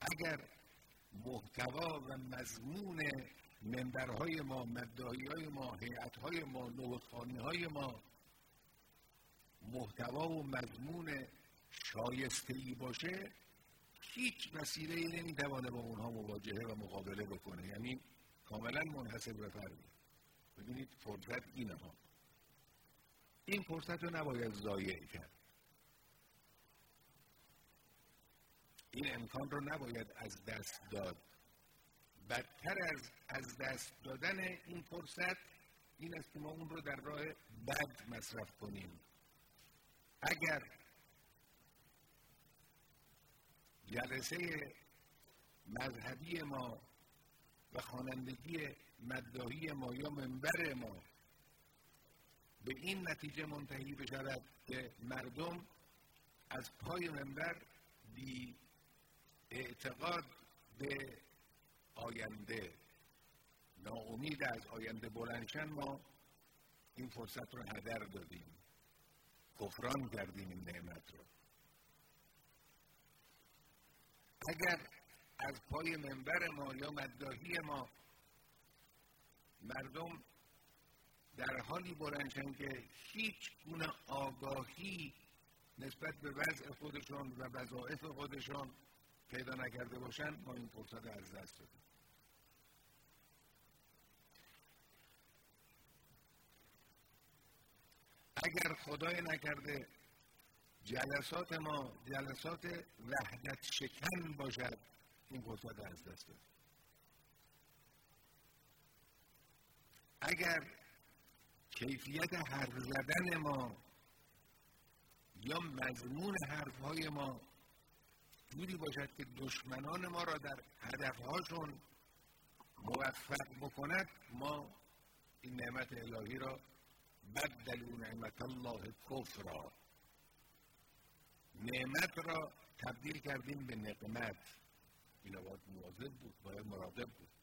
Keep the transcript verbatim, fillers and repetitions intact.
اگر محتوا و مضمون منبرهای ما، مدعیهای ما، هیئت‌های ما، نهضت‌خوانی‌های ما محتوا و مضمون شایسته‌ای باشه، هیچ وسیله‌ای نمی‌توانه با اونها مواجهه و مقابله بکنه. یعنی کاملا منحصر به فرده. ببینید فرصت اینه ها. این فرصت رو نباید ضایع کرد. این امکان رو نباید از دست داد. بدتر از از دست دادن این فرصت این است که ما اون رو در راه بد مصرف کنیم. اگر جلسه مذهبی ما و خوانندگی مداحی ما یا منبر ما به این نتیجه منتهی بشود که مردم از پای منبر بی اعتقاد به آینده، ناامید از آینده بلندشن، ما این فرصت رو هدر دادیم، کفران کردیم این نعمت رو. اگر از پای منبر ما یا مداحی ما مردم در حالی بلندشن که هیچ گونه آگاهی نسبت به وضع خودشان و وظایف خودشان پیدا نکرده باشن، ما این فرصت رو از دست دادیم. اگر خدای نکرده جلسات ما جلسات وحدت شکن باشد، این فرصت رو از دست دادیم. اگر کیفیت حرف زدن ما یا مضمون حرفهای ما جوری باشد که دشمنان ما را در هدفهاشون موفق بکند، ما این نعمت الهی را بدلوا نعمت الله کفرا، نعمت را تبدیل کردیم به نقمت. اینا باید مواظب بود، باید مراقب بود.